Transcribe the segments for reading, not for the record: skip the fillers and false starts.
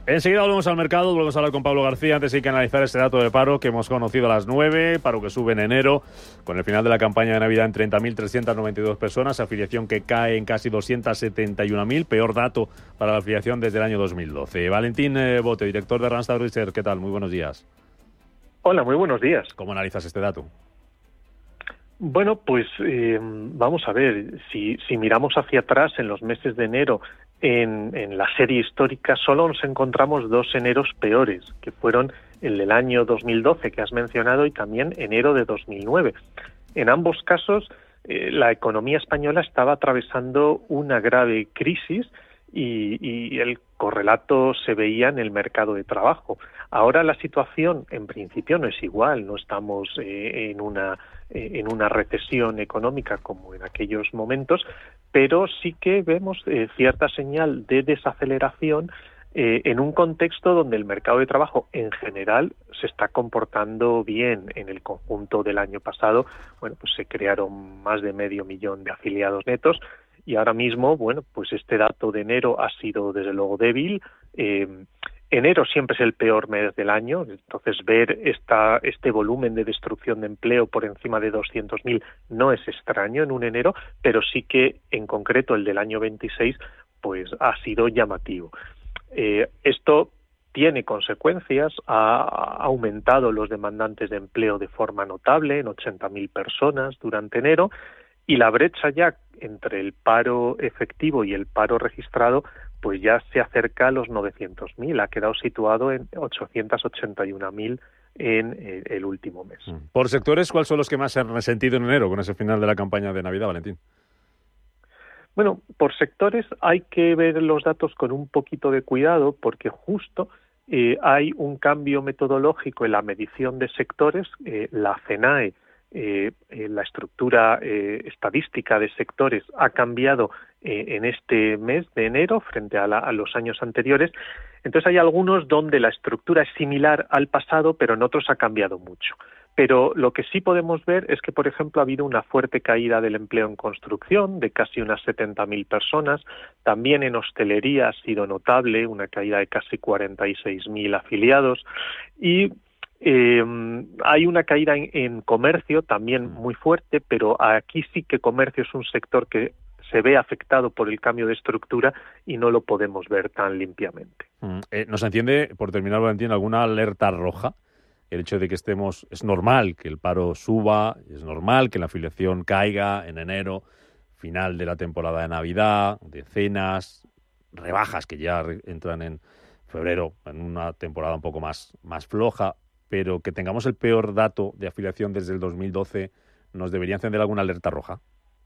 Enseguida volvemos al mercado, volvemos a hablar con Pablo García. Antes hay que analizar este dato de paro que hemos conocido a las 9, paro que sube en enero, con el final de la campaña de Navidad en 30.392 personas, afiliación que cae en casi 271.000, peor dato para la afiliación desde el año 2012. Valentín Bote, director de Randstad Research, ¿qué tal? Muy buenos días. Hola, muy buenos días. ¿Cómo analizas este dato? Bueno, pues vamos a ver, si miramos hacia atrás en los meses de enero, en la serie histórica solo nos encontramos dos eneros peores, que fueron el del año 2012 que has mencionado y también enero de 2009. En ambos casos, la economía española estaba atravesando una grave crisis y el correlato se veía en el mercado de trabajo. Ahora la situación, en principio, no es igual, no estamos en una recesión económica como en aquellos momentos, pero sí que vemos cierta señal de desaceleración en un contexto donde el mercado de trabajo en general se está comportando bien. En el conjunto del año pasado, bueno, pues se crearon más de 500.000 de afiliados netos. Y ahora mismo, bueno, pues este dato de enero ha sido desde luego débil. Enero siempre es el peor mes del año, entonces ver este volumen de destrucción de empleo por encima de 200.000 no es extraño en un enero, pero sí que en concreto el del año 26 pues ha sido llamativo. Esto tiene consecuencias, ha aumentado los demandantes de empleo de forma notable en 80.000 personas durante enero, y la brecha ya entre el paro efectivo y el paro registrado pues ya se acerca a los 900.000, ha quedado situado en 881.000 en el último mes. Por sectores, ¿cuáles son los que más se han resentido en enero con ese final de la campaña de Navidad, Valentín? Bueno, por sectores hay que ver los datos con un poquito de cuidado porque justo hay un cambio metodológico en la medición de sectores. La CENAE, la estructura estadística de sectores, ha cambiado en este mes de enero frente a los años anteriores. Entonces hay algunos donde la estructura es similar al pasado, pero en otros ha cambiado mucho. Pero lo que sí podemos ver es que, por ejemplo, ha habido una fuerte caída del empleo en construcción, de casi unas 70.000 personas. También en hostelería ha sido notable, una caída de casi 46.000 afiliados. Y hay una caída en comercio también muy fuerte, pero aquí sí que comercio es un sector que se ve afectado por el cambio de estructura y no lo podemos ver tan limpiamente. ¿Nos enciende, por terminar, Valentín, alguna alerta roja? El hecho de que es normal que el paro suba, es normal que la afiliación caiga en enero, final de la temporada de Navidad, de cenas, rebajas que ya entran en febrero, en una temporada un poco más floja, pero que tengamos el peor dato de afiliación desde el 2012, ¿nos debería encender alguna alerta roja?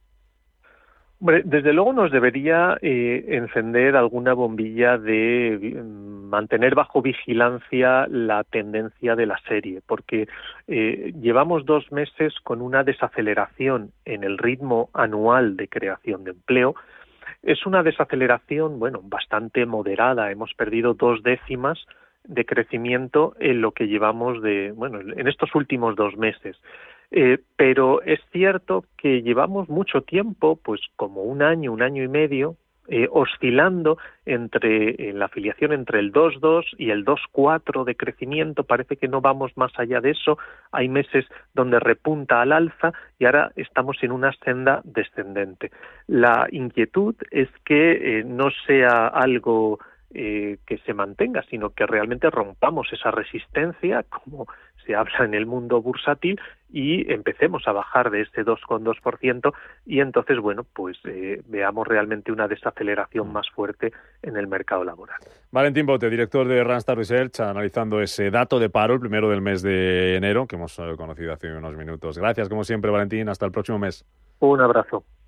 Hombre, desde luego nos debería encender alguna bombilla de mantener bajo vigilancia la tendencia de la serie, porque llevamos 2 meses con una desaceleración en el ritmo anual de creación de empleo. Es una desaceleración, bueno, bastante moderada. Hemos perdido 2 décimas de crecimiento en lo que llevamos en estos últimos 2 meses. Pero es cierto que llevamos mucho tiempo, pues como un año y medio, oscilando en la afiliación entre el 2,2 y el 2,4 de crecimiento. Parece que no vamos más allá de eso. Hay meses donde repunta al alza y ahora estamos en una senda descendente. La inquietud es que no sea algo que se mantenga, sino que realmente rompamos esa resistencia, como se habla en el mundo bursátil, y empecemos a bajar de este 2,2% y entonces, bueno, pues veamos realmente una desaceleración más fuerte en el mercado laboral. Valentín Bote, director de Randstad Research, analizando ese dato de paro, el primero del mes de enero, que hemos conocido hace unos minutos. Gracias, como siempre, Valentín. Hasta el próximo mes. Un abrazo.